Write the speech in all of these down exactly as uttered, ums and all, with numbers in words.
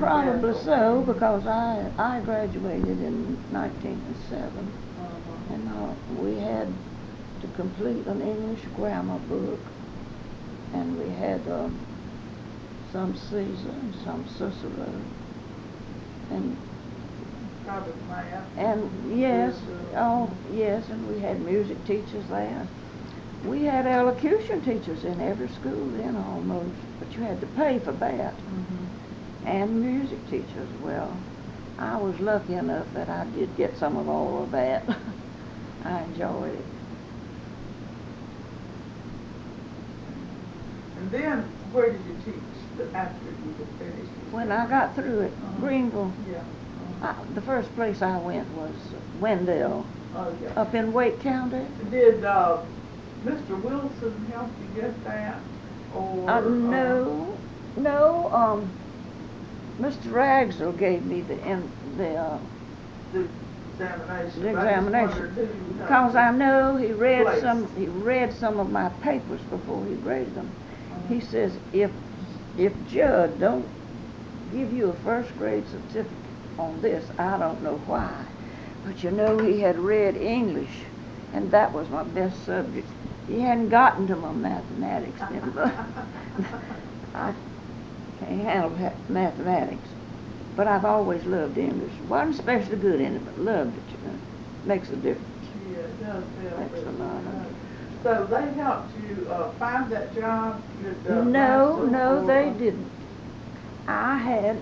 Probably so, because I I graduated in nineteen oh seven, uh-huh. and uh, we had to complete an English grammar book, and we had uh, some Caesar and some Cicero, and and yes, oh yes, and we had music teachers there. We had elocution teachers in every school then almost, but you had to pay for that. Mm-hmm. And music teachers. Well, I was lucky enough that I did get some of all of that. I enjoyed it. And then, where did you teach after you had finished? When I got through at uh-huh. Greenville, yeah. I, the first place I went was Wendell, oh, yeah. up in Wake County. Did uh, Mister Wilson help you get that? Or, uh, no, uh, no. Um, Mister Ragsdale gave me the in, the, uh, the examination. The examination, because I know he read place. some. He read some of my papers before he graded them. Uh-huh. He says if if Judd don't give you a first grade certificate on this, I don't know why. But you know, he had read English, and that was my best subject. He hadn't gotten to my mathematics then, but I can't handle mathematics. But I've always loved English. Wasn't especially good in it, but loved it. You know. Makes a difference. Yeah, it does. Yeah, Makes a lot of it. So they helped you uh, find that job? At, uh, no, no, or, they didn't. I had,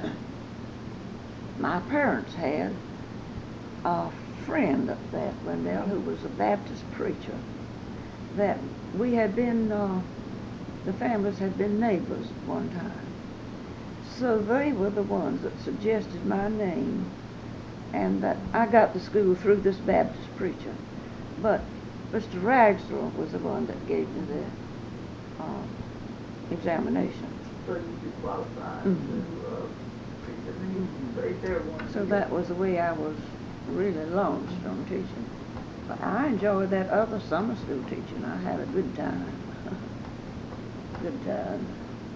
my parents had a friend up there at Wendell who was a Baptist preacher that we had been, uh, the families had been neighbors at one time. So they were the ones that suggested my name, and that I got to school through this Baptist preacher. But Mister Ragsdale was the one that gave me the uh, examination. So you could qualify mm-hmm. to uh, preach, and you stayed there one So year. that was the way I was really launched on teaching. But I enjoyed that other summer school teaching. I had a good time. Good time.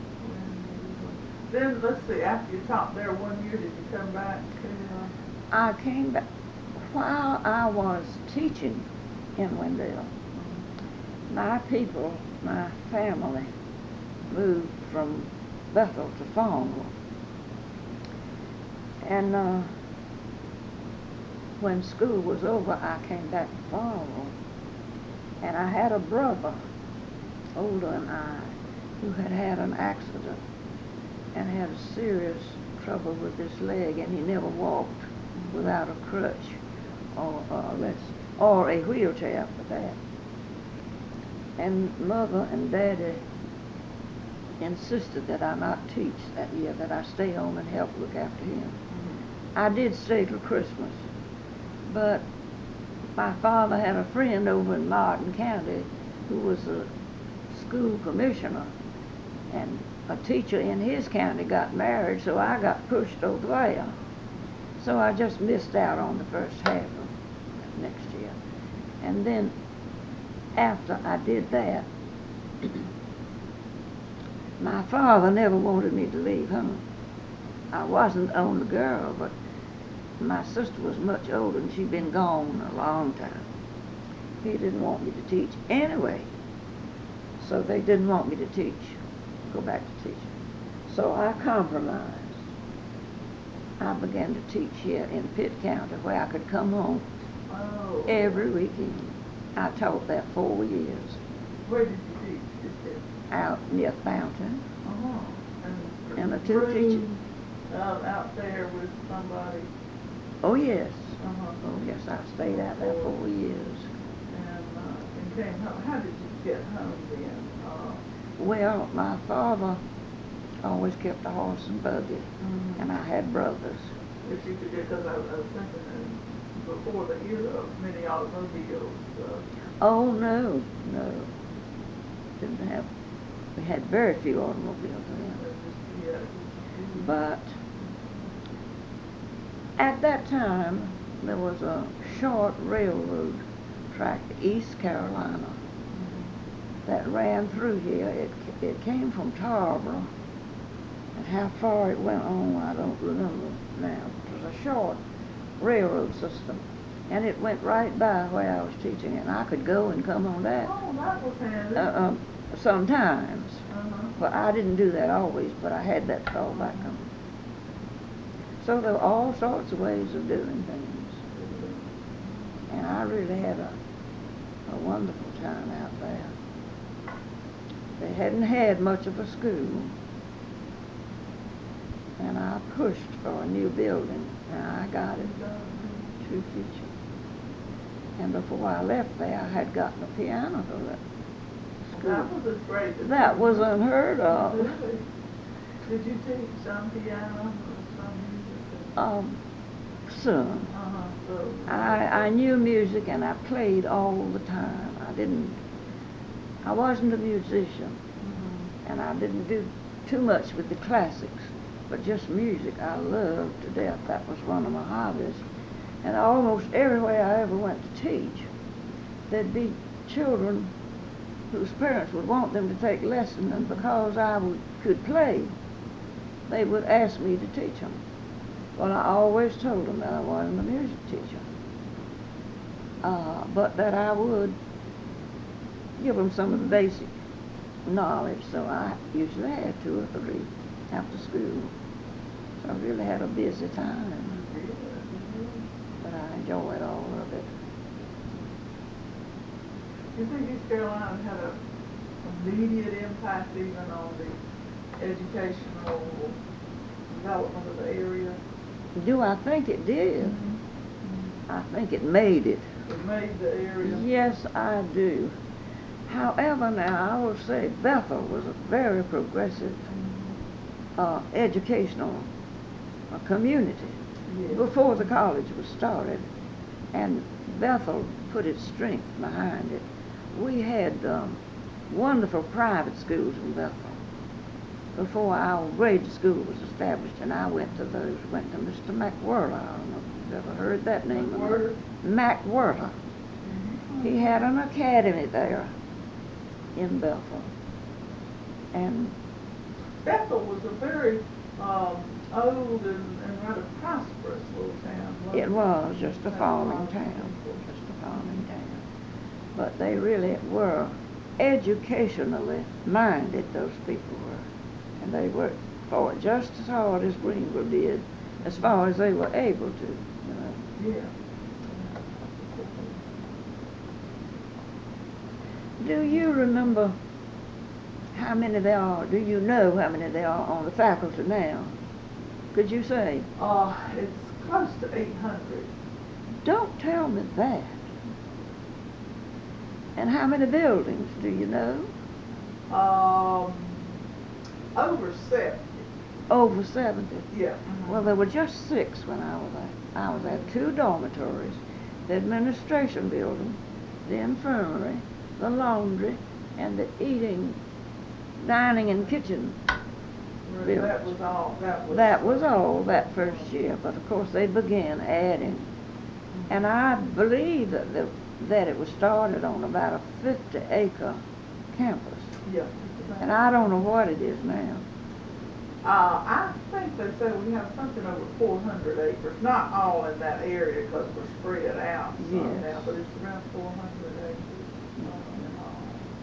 Then, let's see, after you taught there one year, did you come back to... Uh... I came back while I was teaching in Wendell. My people, my family, moved from Bethel to Farmville. And uh, when school was over, I came back to Farmville. And I had a brother, older than I, who had had an accident and had a serious trouble with his leg, and he never walked without a crutch or uh, let's, or a wheelchair for that. And Mother and Daddy insisted that I not teach that year, that I stay home and help look after him. Mm-hmm. I did stay till Christmas, but my father had a friend over in Martin County who was a school commissioner, and a teacher in his county got married, so I got pushed over there. So I just missed out on the first half of next year. And then after I did that, my father never wanted me to leave home. I wasn't the only girl, but my sister was much older and she'd been gone a long time. He didn't want me to teach anyway, so they didn't want me to teach. Go back to teaching. So I compromised. I began to teach here in Pitt County, where I could come home oh. every weekend. I taught there four years. Where did you teach? Just out near Fountain. Uh-huh. And, and a two teacher. Out, out there with somebody. Oh yes. Uh-huh. Oh yes, I stayed out there four years. And, uh, and came home. How did you get home then? Uh, Well, my father always kept a horse and buggy, mm-hmm. and I had brothers. If you could get, because I, I was thinking uh, before the era of many automobiles. Uh, oh, no, no. Didn't have, we had very few automobiles then. Yeah. But at that time, there was a short railroad track to East Carolina that ran through here. It, it came from Tarboro And how far it went on, I don't remember now. It was a short railroad system, and it went right by where I was teaching, and I could go and come on that. Oh, that was handy. Uh, um, sometimes. Uh-huh. Well, I didn't do that always, but I had that fall back on. So there were all sorts of ways of doing things. And I really had a, a wonderful time out there. They hadn't had much of a school. And I pushed for a new building, and I got it to Future. And before I left there, I had gotten a piano for that school. That was as great as That was unheard of. Really? Did you teach some piano or some music? Um, some. Uh-huh. So, I, I knew music and I played all the time. I didn't, I wasn't a musician, Mhm. and I didn't do too much with the classics, but just music I loved to death. That was one of my hobbies. And almost everywhere I ever went to teach, there'd be children whose parents would want them to take lessons, and because I would, could play, they would ask me to teach them. Well, I always told them that I wasn't a music teacher, uh, but that I would give them some of the basic knowledge, so I usually had two or three after school. So I really had a busy time, but I enjoyed all of it. Do you think East Carolina had a immediate impact even on the educational development of the area? Do I think it did? Mm-hmm. I think it made it. It made the area? Yes, I do. However, now, I will say Bethel was a very progressive uh, educational uh, community Yes. before the college was started, and Bethel put its strength behind it. We had um, wonderful private schools in Bethel before our grade school was established, and I went to those, went to Mister McWhirter. I don't know if you've ever heard that name. McWhirter? McWhirter. Mm-hmm. He had an academy there in Bethel. And Bethel was a very um, old and, and rather prosperous little town. wasn't it was just a Had farming lot of town, people. just a farming town. But they really were educationally minded, those people were. And they worked for it just as hard as Greenville did, as far as they were able to, you know. Yeah. Do you remember how many there are? Do you know how many there are on the faculty now? Could you say? Uh, it's close to eight hundred. Don't tell me that. And how many buildings, do you know? Um, over seventy. Over seventy. Yeah. Well, there were just six when I was there. I was at two dormitories, the administration building, the infirmary, the laundry, and the eating, dining and kitchen. Really, that was all. That was. That was all that first year, but of course they began adding. And I believe that the, that it was started on about a fifty acre campus. Yeah. And I don't know what it is now. Uh, I think they said we have something over four hundred acres. Not all in that area because we're spread out some Yes. now, but it's around four hundred acres. uh, in all.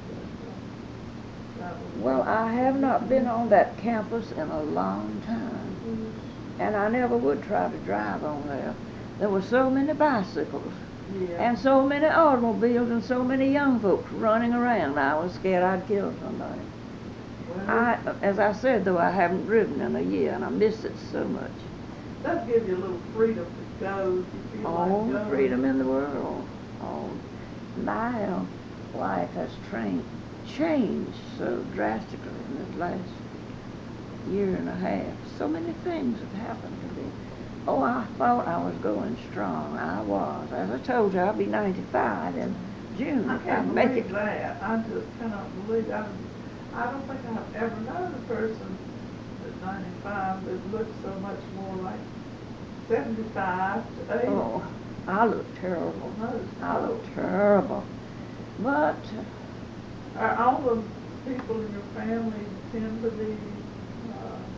That was- Well, I have not been on that campus in a long time, and I never would try to drive on there. There were so many bicycles, Yeah. and so many automobiles, and so many young folks running around. I was scared I'd kill somebody. Well, I, as I said, though, I haven't driven in a year, and I miss it so much. it does give you a little freedom to go if you feel All like the going. freedom in the world. All my uh, life has trained, changed so drastically in this last year and a half. So many things have happened to me. Oh, I thought I was going strong. I was. As I told you, I'll be ninety-five in June I if I can't make believe it. that. I just cannot believe. I, I don't think I've ever known a person at ninety-five that looks so much more like seventy-five to eighty. Oh, I look terrible. Almost. I look terrible. But Are all the people in your family tend to be uh,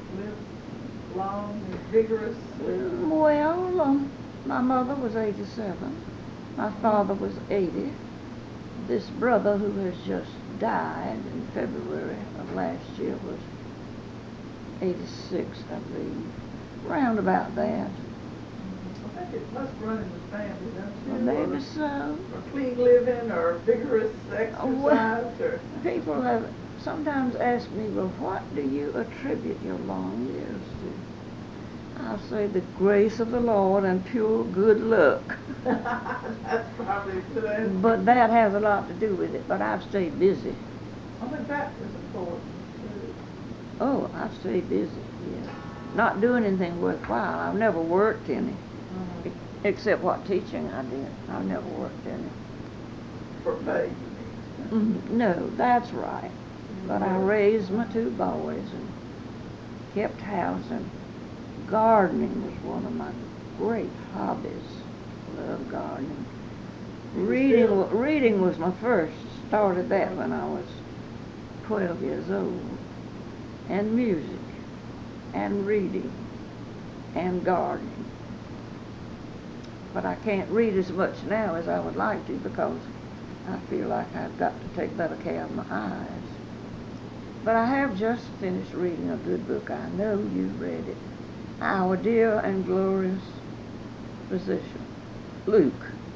live long and vigorous? Mm, Well, um, my mother was eighty-seven. My father was eighty. This brother who has just died in February of last year was eighty-six, I believe. Round about that. I think it must run in the family, don't you? Well, maybe Or- so. Or clean living, or vigorous Oh, well, exercise, or... People have sometimes asked me, well, what do you attribute your long years to? I'll say the grace of the Lord and pure good luck. That's probably a good answer. But that has a lot to do with it, but I've stayed busy. I think that is important, too. Oh, I've stayed busy, yeah. Not doing anything worthwhile. I've never worked any, Mhm. except what teaching I did. I've never worked any. For pay, you mean? Mm, No, that's right. But I raised my two boys and kept house, and gardening was one of my great hobbies. Love gardening. Reading, still- wa- reading was my first. Started that when I was twelve years old. And music, and reading, and gardening. But I can't read as much now as I would like to because I feel like I've got to take better care of my eyes. But I have just finished reading a good book. I know you've read it. Our Dear and Glorious Physician, Luke.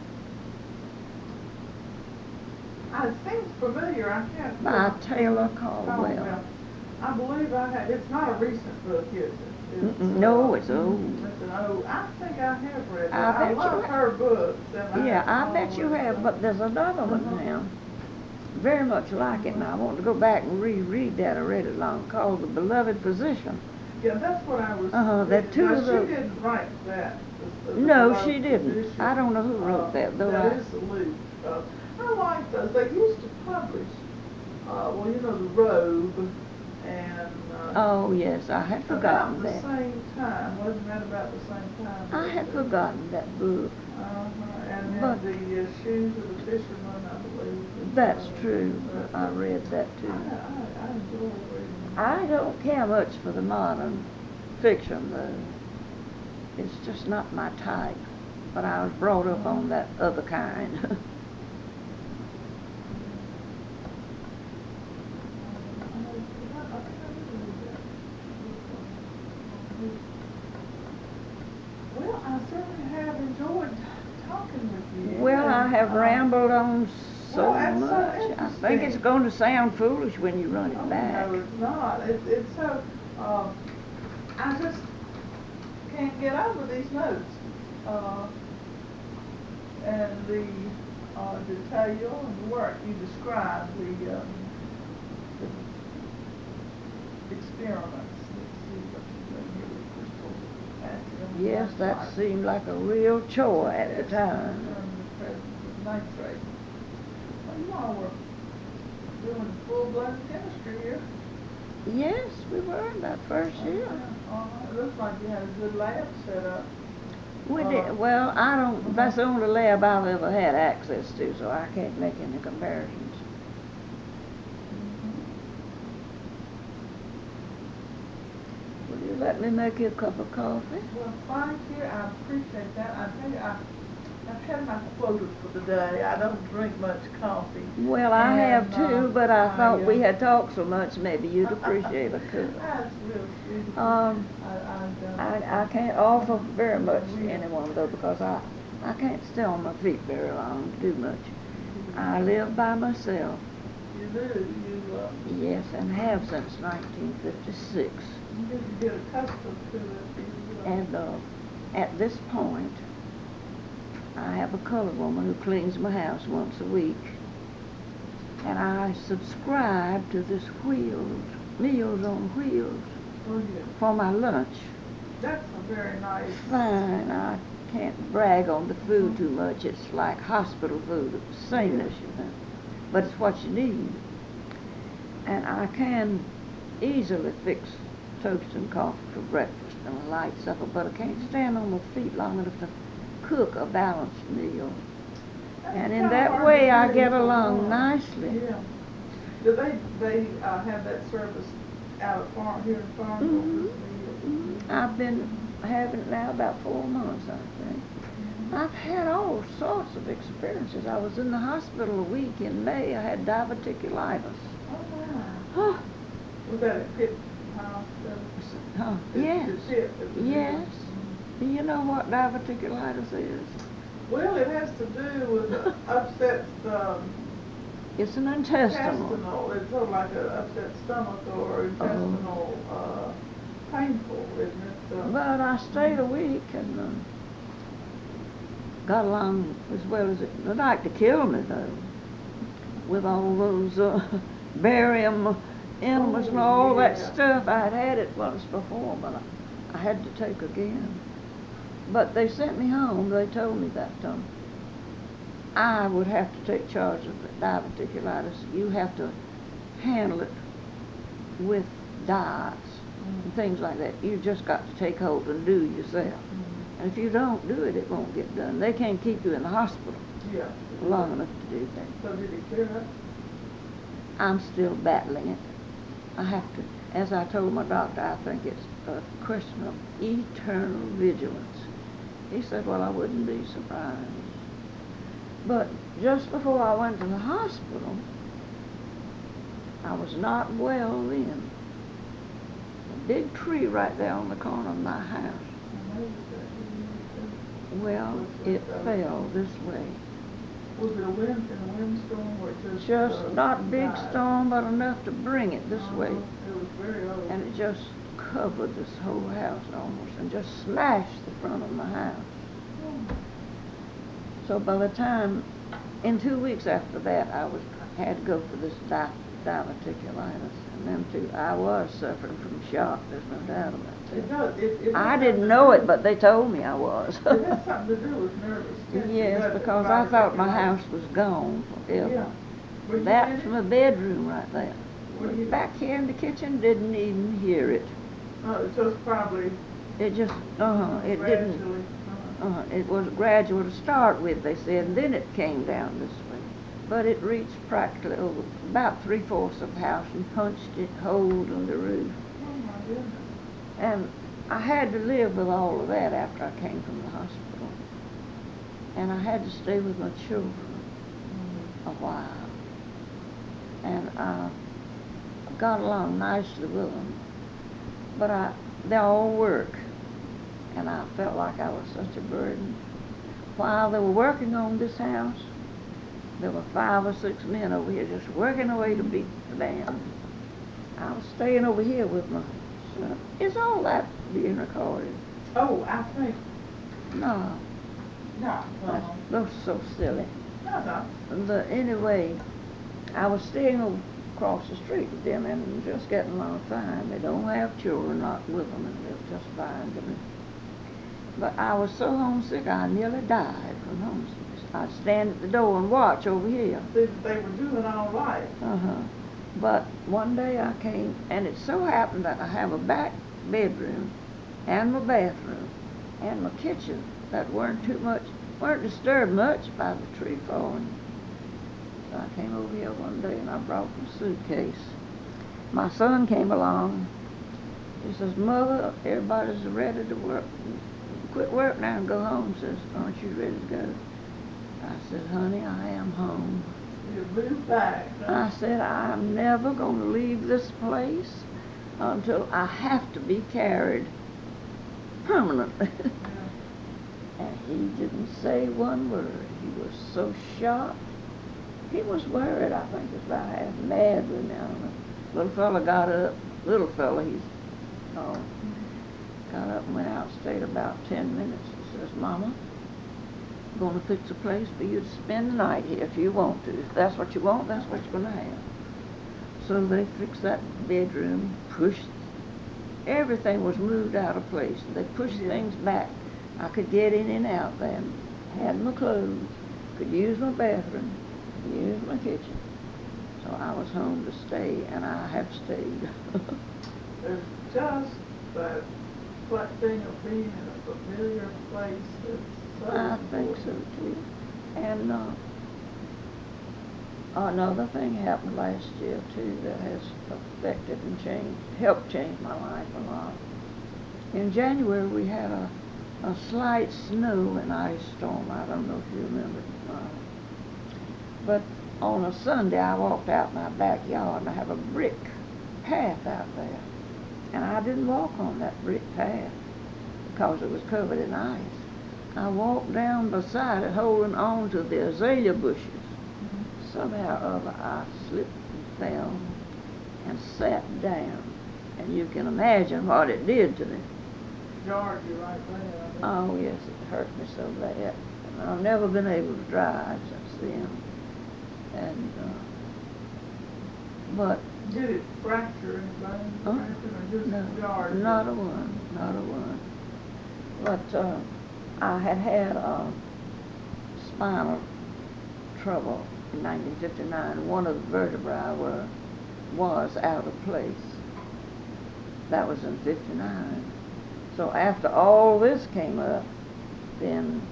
Uh, It seems familiar, I can't... By put- Taylor Caldwell. Caldwell. I believe I have, it's not a recent book, is it? It's, Mm-mm, no, uh, it's old. It's an old, I think I have read it. I I bet you love have. her books. and Yeah, I have bet you always, have, uh, but there's another one Uh-huh. now, very much like it, and I want to go back and reread that. I read it long, called The Beloved Physician. Yeah, that's what I was... Uh-huh, that reading. two Now, of the- she didn't write that. the- the No, Beloved she didn't. Physician. I don't know who wrote Uh, that, though That I- is Luke. Uh, I like those. They used to publish, uh, well, you know, The Robe, and... uh, Oh, yes, I had forgotten About the that. same time, wasn't that about the same time? I had forgotten that book. Uh-huh, and But- then the uh, Shoes of the Fisherman, I believe. That's Uh, true. uh, I read that I, too. I, I enjoy reading. I don't care much for the modern fiction, though. It's just not my type. But I was brought up on that other kind. Well, I certainly have enjoyed talking with you. Well, I and, have uh, rambled on so well, that's so much. I think it's interesting. going to sound foolish when you run Oh, it back. no, it's not. It, it's so, um, I just can't get over these notes. Uh, and the, uh, detail and the work you describe, the, um, the experiments. Let's see what you're doing here with crystals, potassium Yes, that nitrite. seemed like a real chore at the Yes, time. determine the presence of nitrate. Well, you all were doing full-blown chemistry here. Yes, we were in that first year. Uh-huh. It looks like you had a good lab set up. We Uh, did, well, I don't, that's the only lab I've ever had access to, so I can't make any comparisons. Will you let me make you a cup of coffee? Well, thank you. I appreciate that. I tell you, I, I've had my quota for the day. I don't drink much coffee. Well, I have And, uh, too, but I thought I, we uh, had talked so much, maybe you'd appreciate a cup. That's real sweet. Um, I, I, uh, I, I can't offer very much to anyone though, because I, I can't stay on my feet very long to do much. I live by myself, You do. You, uh, yes, and have since nineteen fifty-six. you get, get accustomed to it. You, uh, And uh, at this point, I have a colored woman who cleans my house once a week. And I subscribe to this Wheels, Meals on Wheels, oh, yeah. for my lunch. That's a very nice. Fine, I can't brag on the food too much. It's like hospital food, it's sameness, you know. But it's what you need. And I can easily fix toast and coffee for breakfast and a light supper, but I can't stand on my feet long enough to cook a balanced meal. That's And in kinda that hard way, to I do get for along one. nicely. Yeah. Do they, they, uh, have that service out of farm, here in Farmville. Mhm. this Mhm. is- I've been having it now about four months, I think. I've had all sorts of experiences. I was in the hospital a week in May. I had diverticulitis. Oh, wow. Huh? Was that a Pitt hospital? Huh? The- the Yes. Pitt that was- Yes. Do you know what diverticulitis is? Well, it has to do with uh, upset, um, It's an intestinal. intestinal, it's sort of like an upset stomach or intestinal, uh, painful, isn't it? Uh, But I stayed a week and uh, got along as well as it. They'd like to kill me though, with all those uh, barium enemas and all that yeah. stuff. I'd had it once before, but I, I had to take again. But they sent me home. They told me that um, I would have to take charge of the diverticulitis. You have to handle it with diets and things like that. You just got to take hold and do yourself. Mhm. And if you don't do it, it won't get done. They can't keep you in the hospital Yeah. long enough to do that. So did it clear up? I'm still battling it. I have to, as I told my doctor, I think it's a question of eternal vigilance. He said, well, I wouldn't be surprised. But just before I went to the hospital, I was not well then. A big tree right there on the corner of my house. I noticed that. Well, it fell this way. Was it a wind, in a windstorm or just? Just uh, not big died? storm, but enough to bring it this Uh-huh. way. It was very old. And it just covered this whole house almost and just smashed the front of my house. Oh. So by the time, in two weeks after that, I was had to go for this di- diverticulitis. And then too, I was suffering from shock, there's no doubt about It it. does, it, it. I has didn't something know to it, do- but they told me I was. It has something to do with nervous tension. Yes, doesn't it? because I thought my Diverticulitis. house was gone Yeah. forever. Were you in That's it? my bedroom right there. Were you- Back here in the kitchen, didn't even hear it. Uh, it was probably It just, uh-huh, it gradually. didn't, uh, uh, it was gradual to start with, they said, and then it came down this way. But it reached practically over about three-fourths of the house and punched it hole in the roof. Oh, my goodness. And I had to live with all of that after I came from the hospital. And I had to stay with my children Mm. a while. And I got along nicely with them. But I, they all work. And I felt like I was such a burden. While they were working on this house, there were five or six men over here just working away to beat the band. I was staying over here with my son. Is all that being recorded? Oh, I think, No, no, that's, no, that's so silly. no, no. But anyway, I was staying over across the street with them and just getting along fine. They don't have children, not with them, and they're just fine to me. But I was so homesick, I nearly died from homesickness. I'd stand at the door and watch over here. They, they were doing all right. Uh-huh. But one day I came, and it so happened that I have a back bedroom and my bathroom and my kitchen that weren't too much, weren't disturbed much by the tree falling. So I came over here one day and I brought my suitcase. My son came along. He says, Mother, everybody's ready to work. Quit work now and go home. Says, aren't you ready to go? I said, honey, I am home. You moved back. huh? I said, I'm never going to leave this place until I have to be carried permanently. Yeah. And he didn't say one word. He was so shocked. He was worried, I think, was about half mad with me. I don't know. Little fella got up. Little fella, he's tall. Got up and went out, stayed about ten minutes. He says, Mama, I'm going to fix a place for you to spend the night here if you want to. If that's what you want, that's what you're going to have. So they fixed that bedroom, pushed, everything was moved out of place. They pushed Yeah. things back. I could get in and out then, had my clothes, could use my bathroom, use my kitchen. So I was home to stay, and I have stayed. There's just that flat thing of being in a familiar place that's so I think so important. too. And uh, Another thing happened last year too that has affected and changed, helped change my life a lot. In January we had a, a slight snow and ice storm. I don't know if you remember. Uh, but on a Sunday I walked out in my backyard and I have a brick path out there. And I didn't walk on that brick path because it was covered in ice. I walked down beside it holding on to the azalea bushes. Somehow or other I slipped and fell and sat down. And you can imagine what it did to me. Jarred you right there. Oh yes, it hurt me so bad. And I've never been able to drive since then. And, uh, but... Did it fracture anything? Huh? Or just No, jarred you? not a one, not a one. But uh, I had had uh, spinal trouble in nineteen fifty-nine. One of the vertebrae were, was out of place. That was in fifty-nine. So after all this came up, then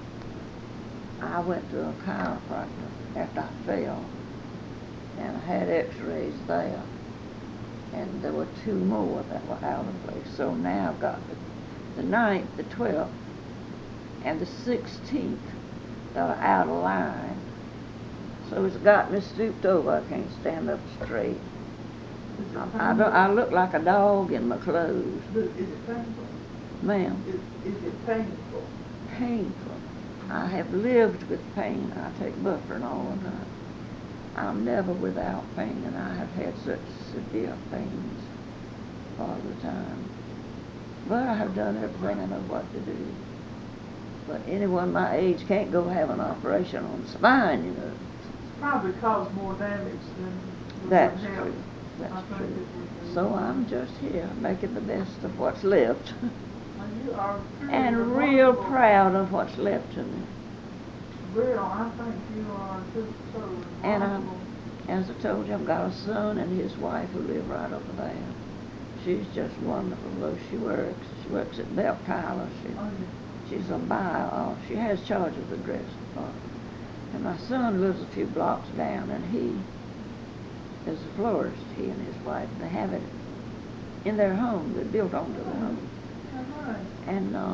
I went to a chiropractor after I fell. And I had x-rays there. And there were two more that were out of place. So now I've got the, the ninth, the twelfth, and the sixteenth that are out of line. So it's got me stooped over. I can't stand up straight. I, I, don't, I look like a dog in my clothes. Is it painful? Ma'am. Is, is it painful? Painful. I have lived with pain. I take Bufferin all the time. I'm never without pain, and I have had such severe pains all the time. But I have done everything I know what to do. But anyone my age can't go have an operation on the spine, you know. Probably caused more damage than would That's help. true. That's I think true. it would be. So I'm just here, making the best of what's left. Well, you are pretty And real remarkable. proud of what's left to me. Real, I think you are just so And I'm, remarkable. as I told you, I've got a son and his wife who live right over there. She's just wonderful, though she works. She works at Bell Tyler. She, Oh, she's a buyer. Uh, she has charge of the dress department. And my son lives a few blocks down, and he is a florist, he and his wife. They have it in their home. They built onto the home. yeah. All right. And uh,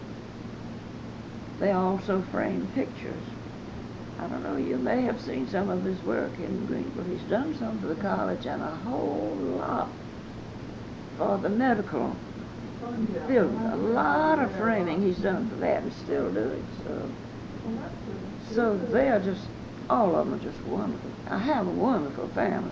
they also frame pictures. I don't know, you may have seen some of his work in Greenville. He's done some for the college and a whole lot for the medical Oh, yeah. building. A lot of framing he's done for that and still doing. So, Well, that's good. so they are just, all of them are just wonderful. I have a wonderful family.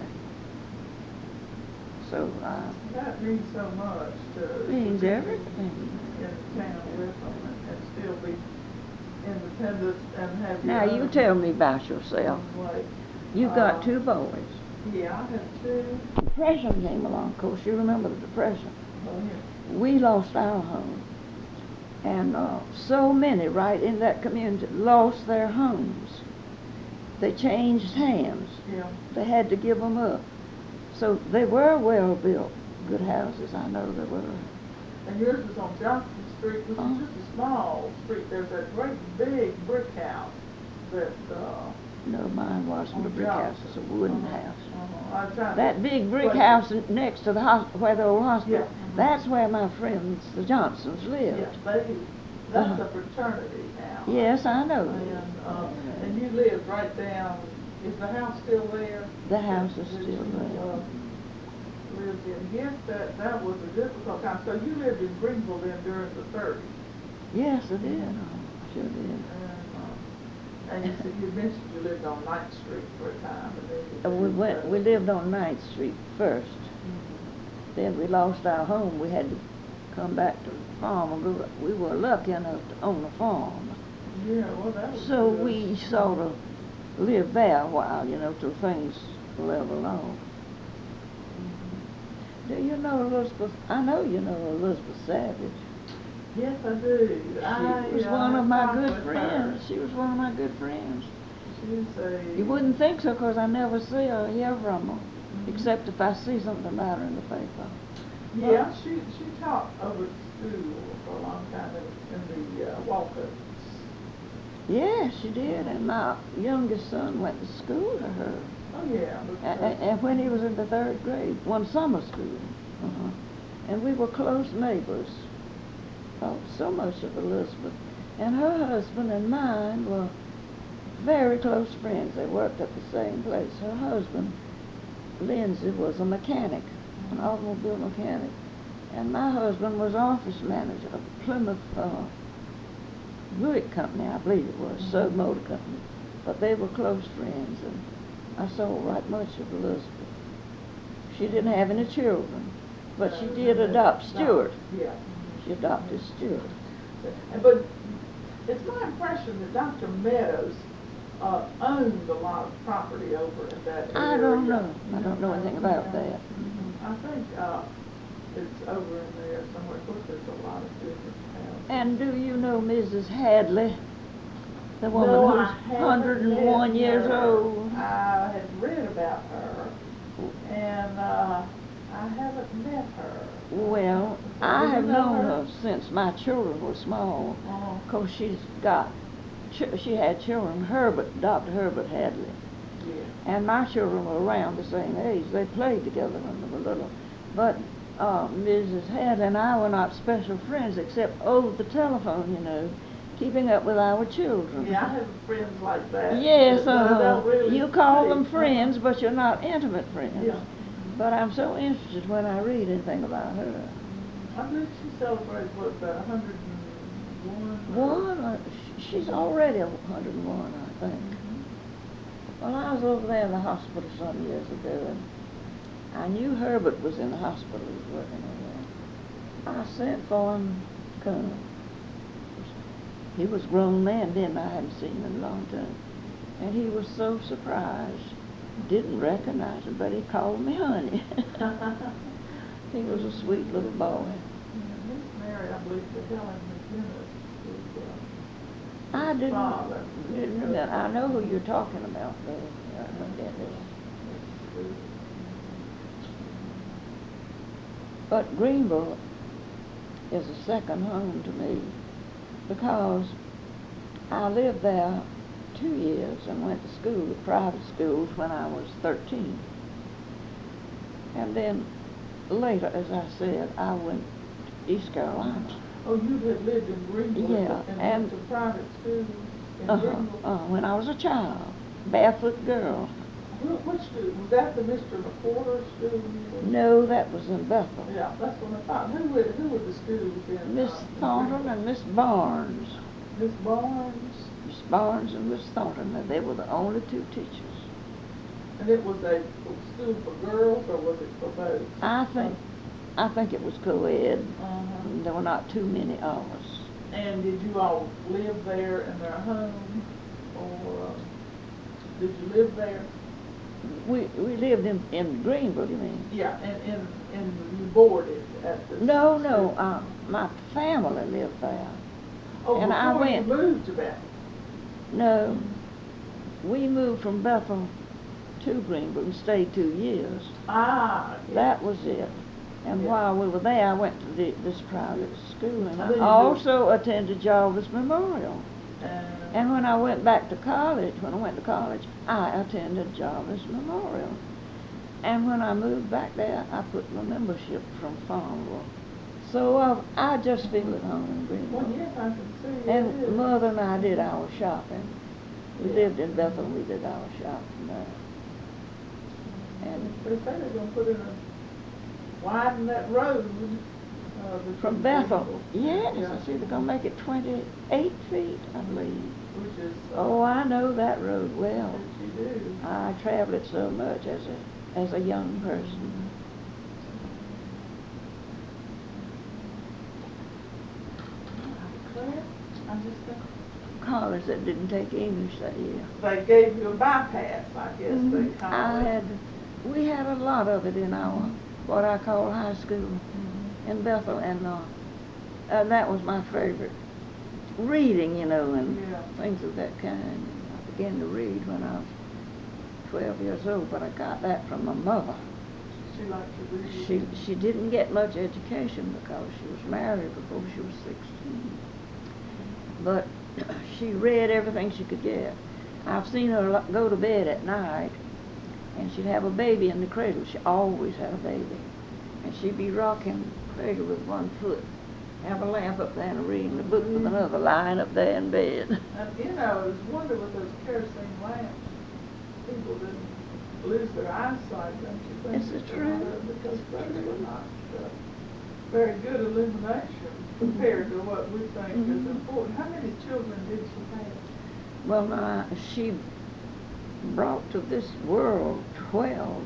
So, uh, That means so much to... means to be everything. In town with them and, and still be independent and have Now, your you own tell me about yourself. way. You've got Uh, two boys. Yeah, I have two. Depression came along, of course. You remember the Depression. Oh, yeah. We lost our home. And uh, so many right in that community lost their homes. They changed hands. Yeah. They had to give them up. So they were well-built, good houses. I know they were. And yours was on Johnson Street, which Oh. is just a small street. There's a great big brick house that, uh... No, mine wasn't a on brick house. Johnson. It's a wooden Uh-huh. house. Uh-huh. I tried to That big brick place it. house next to the hos- where the old hospital, Yeah. Mhm. that's where my friends, the Johnsons, lived. Yeah, they, that's Uh-huh. a fraternity now. Yes, I know. And, uh, and you live right down, is the house still there? The house is That still you, there. uh, lived in. Yes, that, that was a difficult time. So you lived in Greenville then during the thirties? Yes, I did. I sure did. And, uh, and you said, you mentioned you lived on Ninth Street for a time, and then you... Uh, we went, we lived on Ninth Street first. Mhm. Then we lost our home. We had to come back to the farm. and go- We were lucky enough to own a farm. Yeah, well, that was So good. we sort of lived there a while, you know, till things leveled off. Mhm. Do you know Elizabeth? I know you know Elizabeth Savage. Yes, I do. She I, was uh, one of my talked good with her. friends. She was one of my good friends. She's a... You wouldn't think so, 'cause I never see her or hear from her, Mhm. except if I see something about her in the paper. Yeah, she, she taught over at school for a long time in, in the uh, Walcott Yes, she did, and my youngest son went to school to her. Oh, yeah. And, and when he was in the third grade, one summer school. Uh-huh. And we were close neighbors. Thought so much of Elizabeth. And her husband and mine were very close friends. They worked at the same place. Her husband, Lindsay, was a mechanic, an automobile mechanic. And my husband was office manager of Plymouth uh, Buick Company, I believe it was, Sub Motor Company. But they were close friends, and I saw right much of Elizabeth. She didn't have any children, but she did adopt Stuart. Yeah. She adopted Stuart. But it's my impression that Doctor Meadows uh, owned a lot of property over in that area. I don't know. I don't know anything about that. I think uh, it's over in there somewhere. Of course, there's a lot of different houses. And do you know Missus Hadley, the woman No, who's I haven't one hundred and one met years her. old? I have read about her, and uh, I haven't met her. Well, Do I you have know known her? her since my children were small, Oh. because she's got, ch- she had children, Herbert, Doctor Herbert Hadley. Yeah. And my children were around the same age. They played together when they were little. But uh, Missus Hadley and I were not special friends except over the telephone, you know, keeping up with our children. Yeah, I have friends like that. Yes, but I uh, don't really you call see. them friends, but you're not intimate friends. Yeah. But I'm so interested when I read anything about her. I believe she celebrates, what, about a hundred and one? One, uh, sh- she's already a hundred and one, I think. Well, I was over there in the hospital some years ago, and I knew Herbert was in the hospital. He was working over there. I sent for him to come. He was a grown man then. I hadn't seen him in a long time. And he was so surprised. Didn't recognize him, but he called me honey. He was a sweet little boy. Yeah, he's married, I believe, to Helen McGinnis, who's, uh, I didn't, father. didn't remember. I know who you're talking about, though. Uh, McGinnis. But Greenville is a second home to me, because I lived there two years and went to school, private schools, when I was thirteen. And then later, as I said, I went to East Carolina. Oh, you had lived in Greenville Yeah, and and- went to private school in Uh-huh, Greenville? uh, when I was a child, barefoot girl. Wh- Which school? Was that the Mister McWhorter school? No, that was in Bethel. Yeah, that's what I thought. Who were, who were the schools in? Miss uh, in Thornton Greenville? and Miss Barnes. Miss Barnes? Miss Barnes and Miss Thornton, and they were the only two teachers. And it was a school for girls, or was it for both? I think, I think it was co-ed. Uh-huh. There were not too many of us. And did you all live there in their home, or uh, did you live there? We, we lived in, in Greenville, you mean? Yeah, and, and, and you boarded at the... No, no, school? uh, my family lived there. Oh, and I before you went- moved to Bethel? No, we moved from Bethel to Greenville and stayed two years. Ah, yeah. That was it. And Yeah. while we were there, I went to the, this private school, and And then you I also attended Jarvis Memorial. And, And when I went back to college, when I went to college, I attended Jarvis Memorial. And when I moved back there, I put my membership from Farmville. So uh, I just feel at home in Greenville. well, yes, I can see it And is. Mother and I did our shopping. We Yeah. lived in Bethel, and we did our shopping there. And They say they're gonna put in a, widen that road, uh, between from Bethel, Greenville. yes, Yeah. I see they're gonna make it twenty-eight feet, I believe. Which is. uh, Oh, I know that road well. Yes, you do. I traveled it so much as a, as a young person. Claire, I just think College that didn't take English that year. they gave you a bypass, I guess Mhm. they call I it. had, we had a lot of it in our, what I call high school Mhm. in Bethel, and, uh, and that was my favorite. Reading, you know, and Yeah. things of that kind. I began to read when I was twelve years old, but I got that from my mother. She liked to read. She, she didn't get much education because she was married before she was sixteen. But she read everything she could get. I've seen her lo- go to bed at night, and she'd have a baby in the cradle. She always had a baby. And she'd be rocking the cradle with one foot, have a lamp up there and reading the book with another, lying up there in bed. And, you know, it's wonder with those kerosene lamps, people didn't lose their eyesight, don't you think? Is it true? Because those were not uh, very good illumination compared to what we think is Mhm. important. How many children did she have? Well, now, she brought to this world twelve,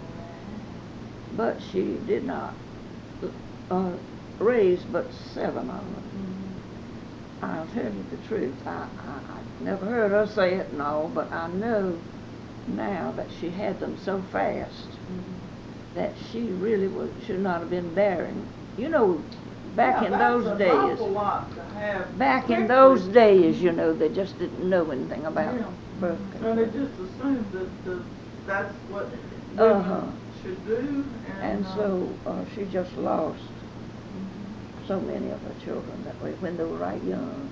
but she did not uh, raise but seven of them. Mm-hmm. I'll tell you the truth. I, I, I never heard her say it and all, but I know now that she had them so fast Mm-hmm. that she really was, should not have been bearing. You know, back Yeah, in that's those an days, awful lot to have back in quickly. those days, you know, they just didn't know anything about Yeah. birth And they control. just assumed that the, that's what Uh-huh. women should do, and, And uh, so uh, she just lost mhm. so many of her children that way when they were right young.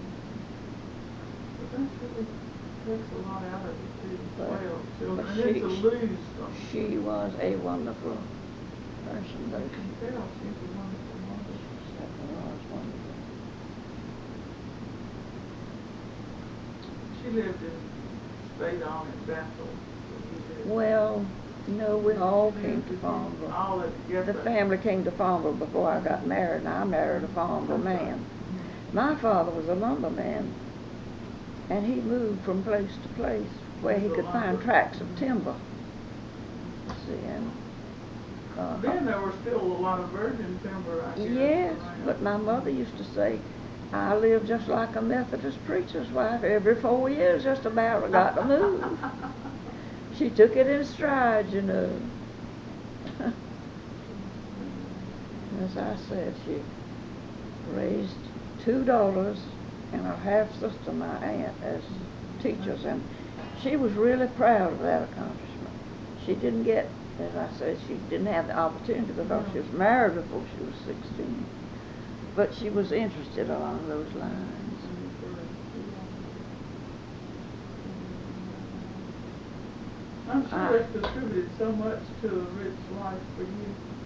But that really takes a lot out of it too, But- twelve children, but and it's she- a lose them. She was a wonderful person, I though. can tell she's a wonderful mother. Certainly was wonderful. She lived in, stayed on in Bethel. where you lived. Well, no, we all came to Lived Farmville. All of, yes. The but- family came to Farmville before I got married, and I married a Farmville man. Mhm. My father was a lumberman, and he moved from place to place where he could find tracts of timber. You see, and uh, Then there was still a lot of virgin timber, I guess. yes, around. but my mother used to say, I lived just like a Methodist preacher's wife. Every four years, just about, I got to move. She took it in stride, you know. As I said, she raised two daughters and her half-sister, my aunt, as teachers, and she was really proud of that accomplishment. She didn't get, as I said, she didn't have the opportunity because she was married before she was sixteen. But she was interested along those lines. I'm I- sure it's contributed so much to a rich life for you.